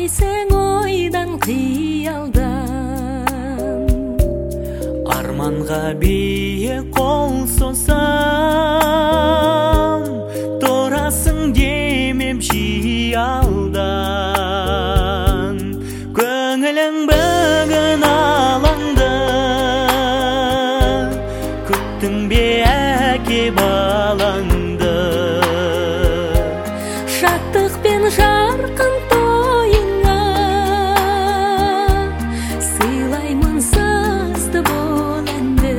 Дейсең ойдан қиялдан, арманға биік қол созсам, тұрасың демеп жиялдан. Көңілің бүгін алаңды, күттің бе әке балаңды? шаттық пен жарқын тойыңа сыйлаймын сазды бол әнді.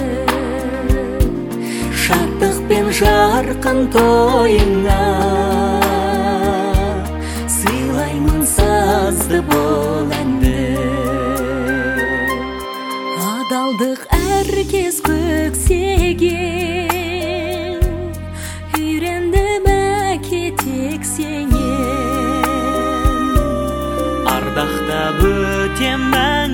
Шаттық пен жарқын тойыңа сыйлаймын сазды бол әнді. Адалдық әркез көксеген, үйрендім әке тек сенен. Ардақтап өтем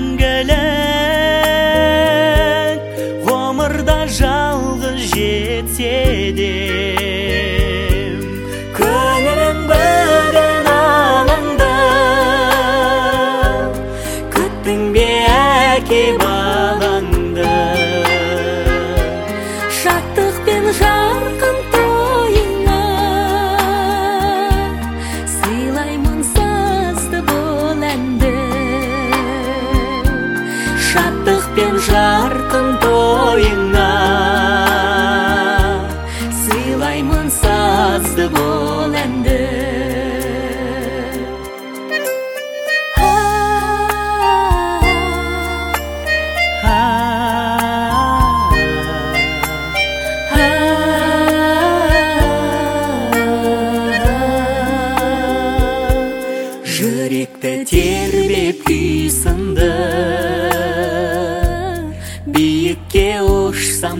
мәңгілік, ғұмырда жалғыз жетсе де. Көңілің бүгін алаңды, күттің бе әке балаңды? Шаттық пен жарқын тойыңа сыйлаймын сазды бол әнді. Шаттық пен жарқын тойыңа сыйлаймын сазды бол әнді. Жүректі тербеп күй сынды, биікке ұшсам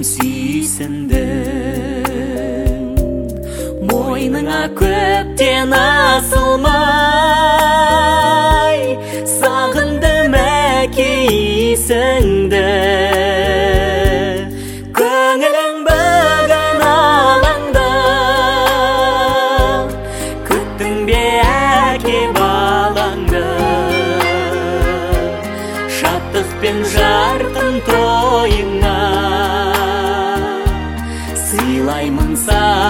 сүйсіндің. Мойныңа көптен асылмай, сағындым әке исіңді. Көңілің бүгін алаңды, күттің бе әке балаңды? Шаттық пен жарқын тойыңа сыйлаймын